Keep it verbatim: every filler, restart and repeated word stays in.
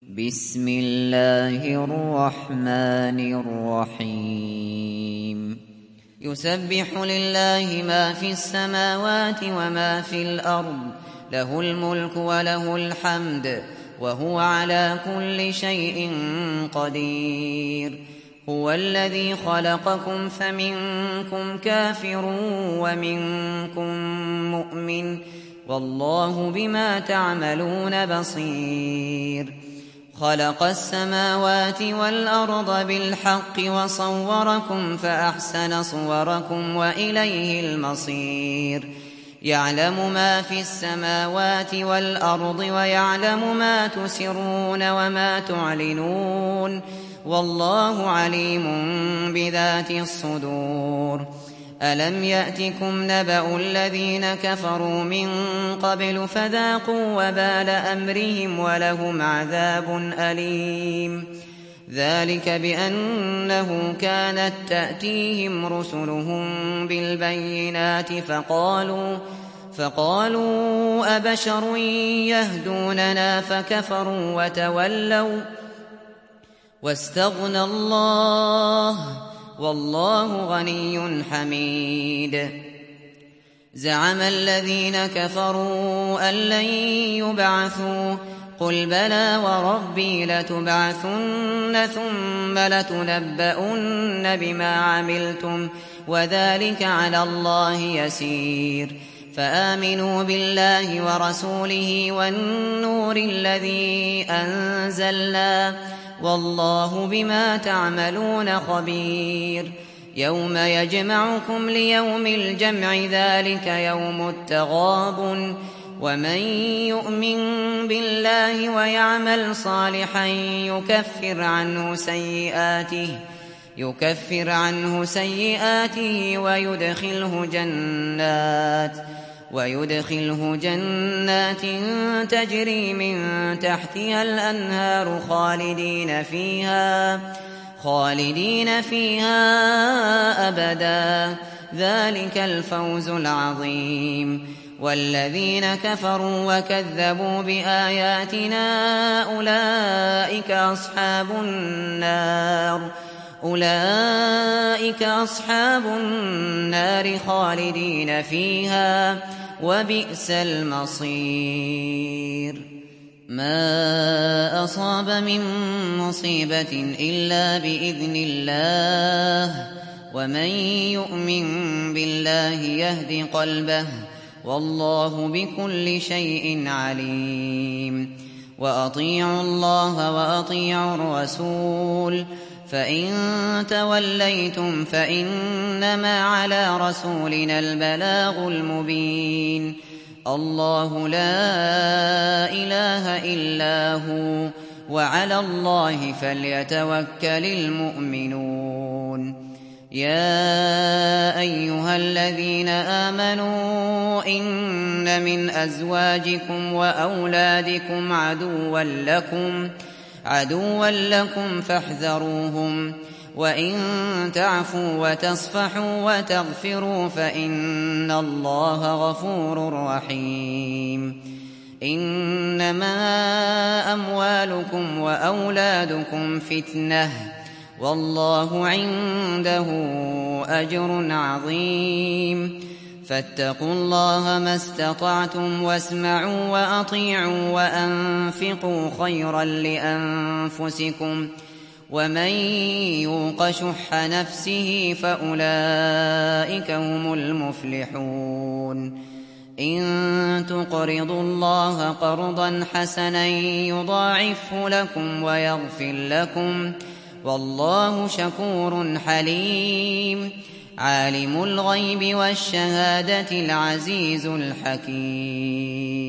بسم الله الرحمن الرحيم يسبح لله ما في السماوات وما في الأرض له الملك وله الحمد وهو على كل شيء قدير هو الذي خلقكم فمنكم كافر ومنكم مؤمن والله بما تعملون بصير خلق السماوات والأرض بالحق وصوركم فأحسن صوركم وإليه المصير يعلم ما في السماوات والأرض ويعلم ما تسرون وما تعلنون والله عليم بذات الصدور ألم يأتكم نبأ الذين كفروا من قبل فذاقوا وبال أمرهم ولهم عذاب أليم ذلك بأنه كانت تأتيهم رسلهم بالبينات فقالوا فقالوا أبشر يهدوننا فكفروا وتولوا واستغنى الله والله غني حميد زعم الذين كفروا أن لن يبعثوا قل بلى وربي لتبعثن ثم لتنبؤن بما عملتم وذلك على الله يسير فآمنوا بالله ورسوله والنور الذي أنزلنا والله بما تعملون خبير يوم يجمعكم ليوم الجمع ذلك يوم التغابن ومن يؤمن بالله ويعمل صالحا يكفر عنه سيئاته يكفر عنه سيئاته ويدخله جنات ويدخله جنات تجري من تحتها الأنهار خالدين فيها خالدين فيها أبدا ذلك الفوز العظيم والذين كفروا وكذبوا بآياتنا أولئك أصحاب النار أولئك أصحاب النار خالدين فيها وبئس المصير ما أصاب من مصيبة إلا بإذن الله ومن يؤمن بالله يهد قلبه والله بكل شيء عليم وأطيعوا الله وأطيعوا الرسول فإن توليتم فإنما على رسولنا البلاغ المبين الله لا إله إلا هو وعلى الله فليتوكل المؤمنون يا أيها الذين آمنوا إن من أزواجكم وأولادكم عدوا لكم عدوا لكم فاحذروهم وإن تعفوا وتصفحوا وتغفروا فإن الله غفور رحيم إنما أموالكم وأولادكم فتنة والله عنده أجر عظيم فاتقوا الله ما استطعتم واسمعوا وأطيعوا وأنفقوا خيرا لأنفسكم ومن يوق شح نفسه فأولئك هم المفلحون إن تقرضوا الله قرضا حسنا يضاعفه لكم ويغفر لكم والله شكور حليم عالم الغيب والشهادة العزيز الحكيم